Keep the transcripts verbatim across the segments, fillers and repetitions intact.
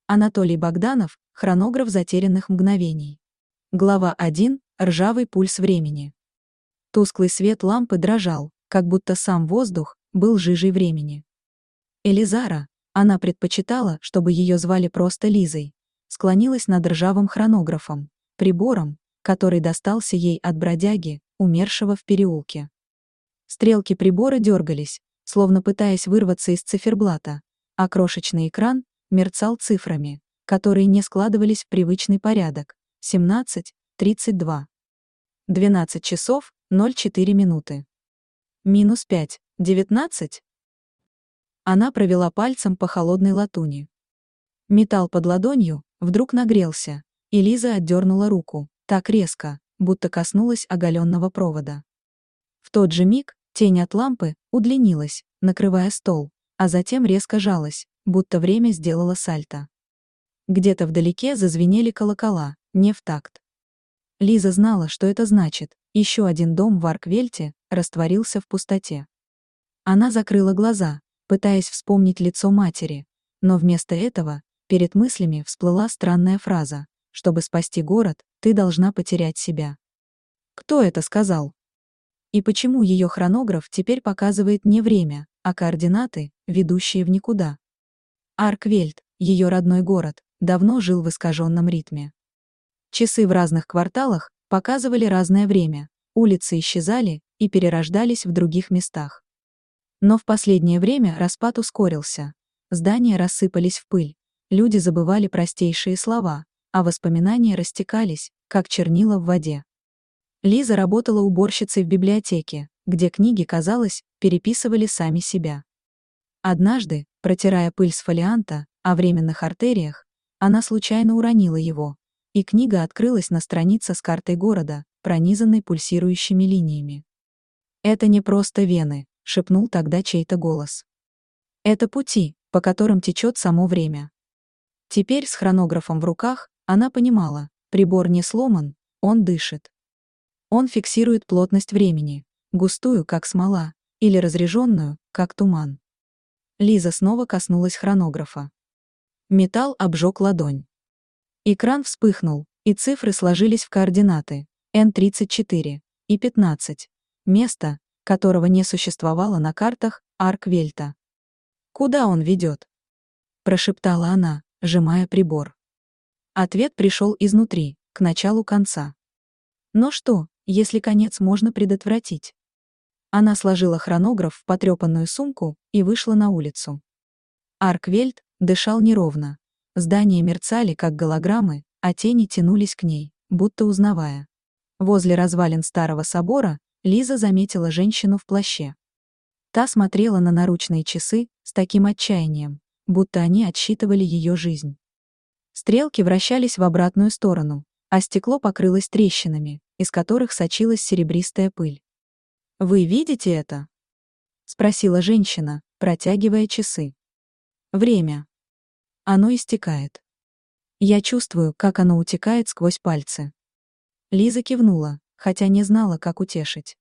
Анатолий Богданов, хронограф затерянных мгновений. Глава один. Ржавый пульс времени. Тусклый свет лампы дрожал, как будто сам воздух был жижей времени. Элизара, она предпочитала, чтобы ее звали просто Лизой, склонилась над ржавым хронографом, прибором, который достался ей от бродяги, умершего в переулке. Стрелки прибора дергались, словно пытаясь вырваться из циферблата, а крошечный экран мерцал цифрами, которые не складывались в привычный порядок. семнадцать тридцать два. двенадцать часов ноль четыре минуты. Минус пять. девятнадцать. Она провела пальцем по холодной латуни. Металл под ладонью вдруг нагрелся, и Лиза отдернула руку, так резко, будто коснулась оголенного провода. В тот же миг тень от лампы удлинилась, накрывая стол, а затем резко жалась, будто время сделало сальто. Где-то вдалеке зазвенели колокола, не в такт. Лиза знала, что это значит. Еще один дом в Арквельте растворился в пустоте. Она закрыла глаза, пытаясь вспомнить лицо матери, но вместо этого перед мыслями всплыла странная фраза: «Чтобы спасти город, ты должна потерять себя». Кто это сказал? И почему ее хронограф теперь показывает не время, а координаты, ведущие в никуда? Арквельт, ее родной город, давно жил в искаженном ритме. Часы в разных кварталах показывали разное время, улицы исчезали и перерождались в других местах. Но в последнее время распад ускорился. Здания рассыпались в пыль, люди забывали простейшие слова, а воспоминания растекались, как чернила в воде. Лиза работала уборщицей в библиотеке, где книги, казалось, переписывали сами себя. Однажды, протирая пыль с фолианта о временных артериях, она случайно уронила его, и книга открылась на странице с картой города, пронизанной пульсирующими линиями. «Это не просто вены», — шепнул тогда чей-то голос. «Это пути, по которым течет само время». Теперь с хронографом в руках она понимала, прибор не сломан, он дышит. Он фиксирует плотность времени, густую, как смола, или разреженную, как туман. Лиза снова коснулась хронографа. Металл обжег ладонь. Экран вспыхнул, и цифры сложились в координаты эн тридцать четыре и пятнадцать, место, которого не существовало на картах Арквельта. «Куда он ведет?» — прошептала она, сжимая прибор. Ответ пришел изнутри, к началу конца. Но что, если конец можно предотвратить? Она сложила хронограф в потрепанную сумку и вышла на улицу. Арквельт дышал неровно. Здания мерцали, как голограммы, а тени тянулись к ней, будто узнавая. Возле развалин старого собора Лиза заметила женщину в плаще. Та смотрела на наручные часы с таким отчаянием, будто они отсчитывали ее жизнь. Стрелки вращались в обратную сторону, а стекло покрылось трещинами, из которых сочилась серебристая пыль. «Вы видите это?» — спросила женщина, протягивая часы. «Время. Оно истекает. Я чувствую, как оно утекает сквозь пальцы». Лиза кивнула, хотя не знала, как утешить.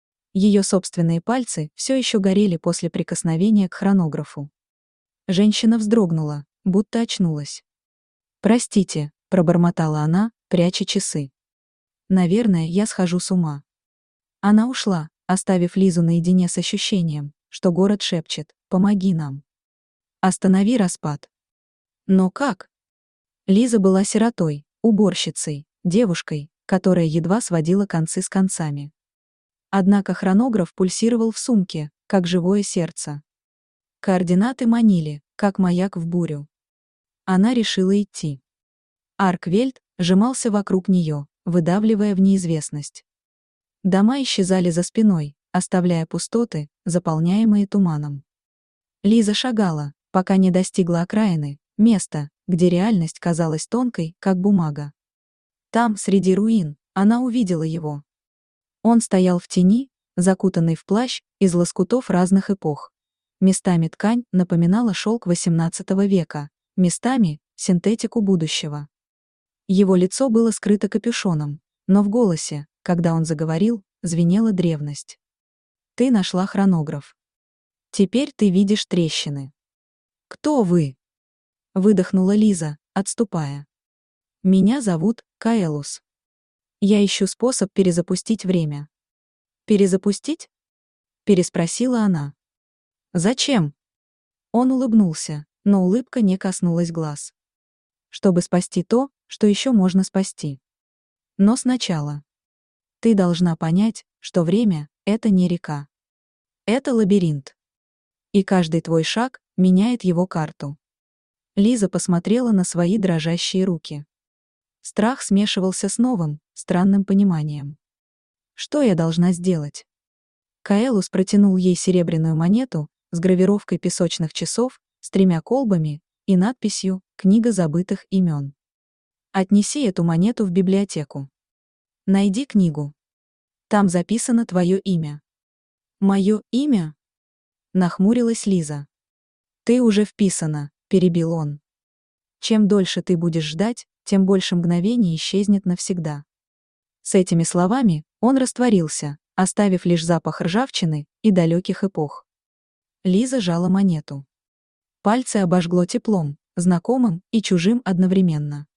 Ее собственные пальцы все еще горели после прикосновения к хронографу. Женщина вздрогнула, будто очнулась. «Простите», — пробормотала она, пряча часы. «Наверное, я схожу с ума». Она ушла, оставив Лизу наедине с ощущением, что город шепчет: «Помоги нам. Останови распад». Но как? Лиза была сиротой, уборщицей, девушкой, которая едва сводила концы с концами. Однако хронограф пульсировал в сумке, как живое сердце. Координаты манили, как маяк в бурю. Она решила идти. Арквельт сжимался вокруг нее, выдавливая в неизвестность. Дома исчезали за спиной, оставляя пустоты, заполняемые туманом. Лиза шагала, пока не достигла окраины, места, где реальность казалась тонкой, как бумага. Там, среди руин, она увидела его. Он стоял в тени, закутанный в плащ из лоскутов разных эпох. Местами ткань напоминала шелк восемнадцатого века, местами — синтетику будущего. Его лицо было скрыто капюшоном, но в голосе, когда он заговорил, звенела древность. «Ты нашла хронограф. Теперь ты видишь трещины. Кто вы?» Выдохнула Лиза, отступая. Меня зовут Каэлус. Я ищу способ перезапустить время. Перезапустить? Переспросила она. Зачем? Он улыбнулся, но улыбка не коснулась глаз. Чтобы спасти то, что еще можно спасти. Но сначала. Ты должна понять, что время — это не река. Это лабиринт. И каждый твой шаг меняет его карту. Лиза посмотрела на свои дрожащие руки. Страх смешивался с новым, странным пониманием. Что я должна сделать? Каэлус протянул ей серебряную монету с гравировкой песочных часов, с тремя колбами и надписью «Книга забытых имен». Отнеси эту монету в библиотеку. Найди книгу. Там записано твое имя. Мое имя? Нахмурилась Лиза. Ты уже вписана, перебил он. Чем дольше ты будешь ждать, тем больше мгновений исчезнет навсегда. С этими словами он растворился, оставив лишь запах ржавчины и далеких эпох. Лиза жала монету. Пальцы обожгло теплом, знакомым и чужим одновременно.